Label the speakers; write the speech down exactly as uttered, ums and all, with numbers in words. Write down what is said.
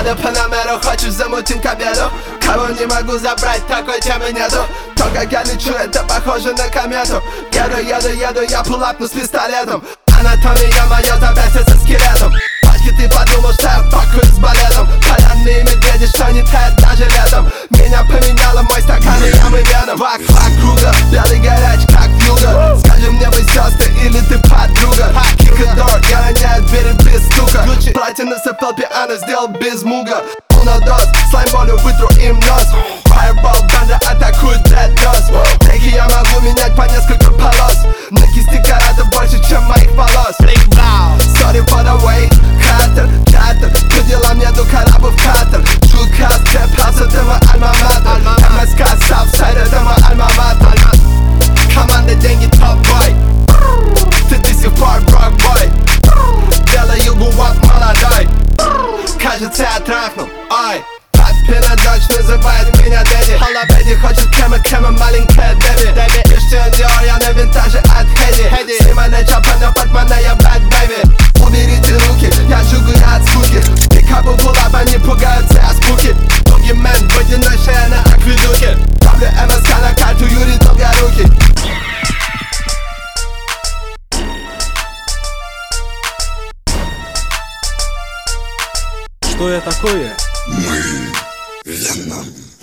Speaker 1: Надо Панамеру, хочешь замутим к обеду? Кого не могу забрать, такой темы нету. То, как я лечу, это похоже на комету. Еду, еду, еду, я пулапну с пистолетом. Анатомия моя запястье со скелетом. Пачки, ты подумал, что я пакую с балетом. Полярные медведи, что не тает даже летом. Меня поменяла мой стакан и ямы веном. Вак-вак круга, белый горячий, как вьюга. Скажи мне, вы сестры или ты подруга? Кикадор, я роняю двери без стука. Платье насыпал, пиано сделал без муга. Полнодос, слаймболю вытру им нос. Fireball, банда атакует Dead Dust. Треки я могу менять по несколько полос. На кисти карата больше, чем моих волос. Sorry for the wait, катер, катер. По делам еду карабов катер. Чукас, Тепас, это мой альма-матер. МСК, Southside, это мой альма-матер. Команда, деньги, топ-бой. Ты до сих пор брок-бой. Делаю гувак молодой. Кажется, я трахнул, ой. Папина дочь называет меня Дэдди. Холобеди хочет кэма, кэма, маленькая Дэби. Криштиан Диор, я на винтаже от Хэдди. Симоне Чапана, Патмана, я бэд бэйби. Уберите руки, я жугаю от скуки. Пикапы пулап, они пугаются от скуки. Бугимен, водяной шея на акведуке. Правлю МСК на карту, Юрий Долгорукий.
Speaker 2: Что я такое?
Speaker 3: Мы Веном.